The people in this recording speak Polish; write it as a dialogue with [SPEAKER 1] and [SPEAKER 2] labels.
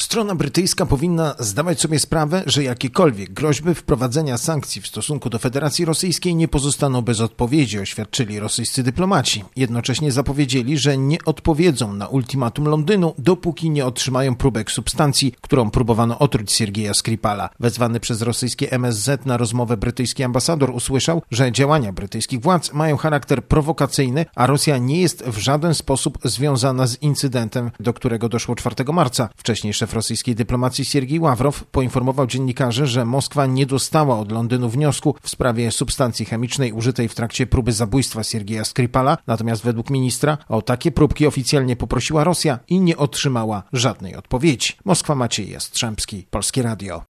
[SPEAKER 1] Strona brytyjska powinna zdawać sobie sprawę, że jakiekolwiek groźby wprowadzenia sankcji w stosunku do Federacji Rosyjskiej nie pozostaną bez odpowiedzi, oświadczyli rosyjscy dyplomaci. Jednocześnie zapowiedzieli, że nie odpowiedzą na ultimatum Londynu, dopóki nie otrzymają próbek substancji, którą próbowano otruć Siergieja Skripala. Wezwany przez rosyjskie MSZ na rozmowę brytyjski ambasador usłyszał, że działania brytyjskich władz mają charakter prowokacyjny, a Rosja nie jest w żaden sposób związana z incydentem, do którego doszło 4 marca. Wcześniej szef rosyjskiej dyplomacji Siergiej Ławrow poinformował dziennikarzy, że Moskwa nie dostała od Londynu wniosku w sprawie substancji chemicznej użytej w trakcie próby zabójstwa Siergieja Skripala, natomiast według ministra o takie próbki oficjalnie poprosiła Rosja i nie otrzymała żadnej odpowiedzi. Moskwa, Maciej Jastrzębski, Polskie Radio.